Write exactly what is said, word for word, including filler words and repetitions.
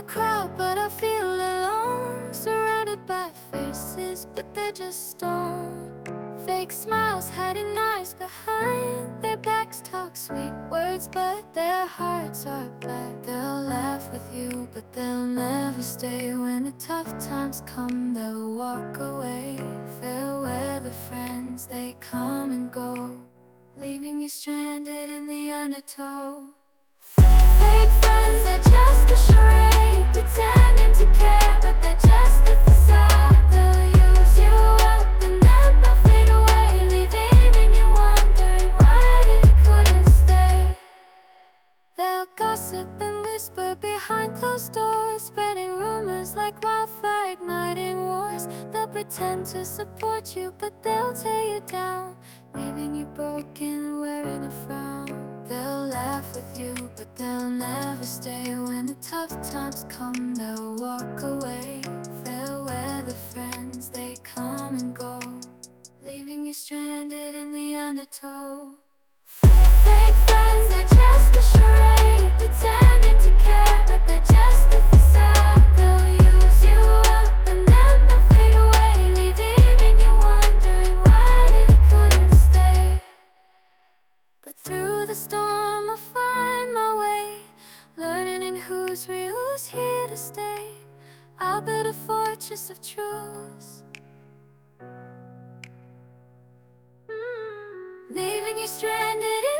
crowd, but I feel alone. Surrounded by faces, but they're just stone. Fake smiles hiding eyes behind their backs. Talk sweet words, but their hearts are black. They'll laugh with you, but they'll never stay. When the tough times come, they'll walk away. Fair weather friends, they come and go, leaving you stranded in the undertow. Fake friends, they're just a charade, pretending to care, but they're just a facade. They'll use you up and then they'll fade away, leaving you wondering why they couldn't stay. They'll gossip and whisper behind closed doors, spreading rumors like wildfire, igniting wars. They'll pretend to support you, but they'll tear you down, leaving you broken, wearing a frown. They'll laugh with you, but they'll never stay. When the tough times come, they'll walk away. Fair weather friends, they come and go, leaving you stranded in the undertow. Fake friends, they're just a charade, pretending to care, but they're just a facade. They'll use you up and then they'll fade away, leaving you wondering why they couldn't stay. But through the storm I'll find my way, learning in who's real, who's here to stay. I'll build a fortress of truth, leaving you stranded in